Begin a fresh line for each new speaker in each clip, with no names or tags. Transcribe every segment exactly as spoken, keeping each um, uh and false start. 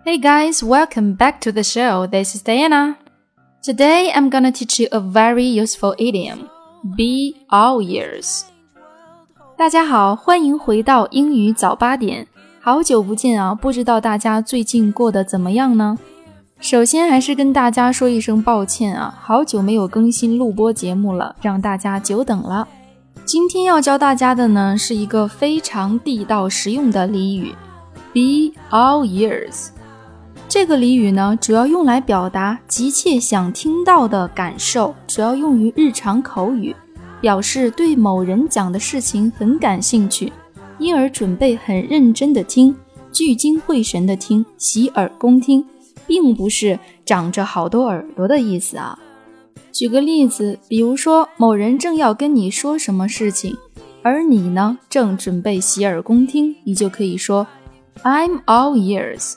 Hey guys, welcome back to the show. This is Diana. Today I'm gonna teach you a very useful idiom. Be all ears. 大家好，欢迎回到英语早八点。好久不见啊，不知道大家最近过得怎么样呢？首先还是跟大家说一声抱歉啊，好久没有更新录播节目了，让大家久等了。今天要教大家的呢，是一个非常地道实用的俚语 Be all ears。 这个俚语呢，主要用来表达急切想听到的感受，主要用于日常口语，表示对某人讲的事情很感兴趣，因而准备很认真的听，聚精会神的听，洗耳恭听，并不是长着好多耳朵的意思啊。举个例子，比如说某人正要跟你说什么事情，而你呢正准备洗耳恭听，你就可以说 I'm all ears。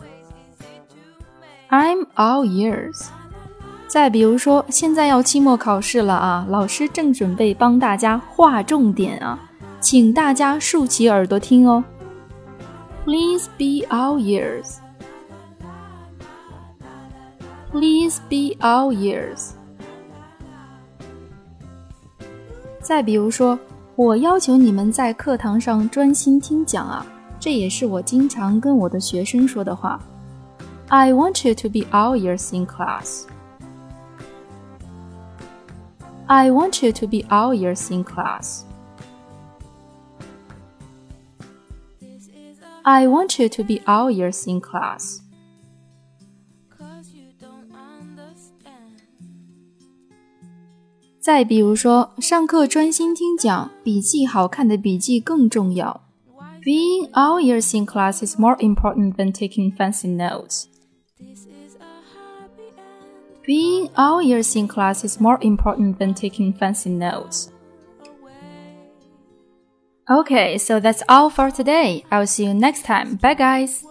I'm all ears。 再比如说现在要期末考试了啊，老师正准备帮大家划重点啊，请大家竖起耳朵听哦。 Please be all ears。 Please be all ears。再比如说，我要求你们在课堂上专心听讲啊，这也是我经常跟我的学生说的话。I want you to be all ears in class. I want you to be all ears in class. I want you to be all ears in class. 再比如说，上课专心听讲，笔记好看的笔记更重要。Being all ears in class is more important than taking fancy notes. Being all ears in class is more important than taking fancy notes. Okay, so that's all for today. I'll see you next time. Bye guys!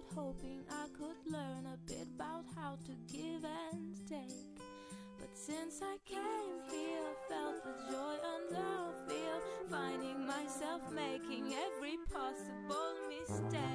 Since I came here, felt the joy and the fear, finding myself making every possible mistake.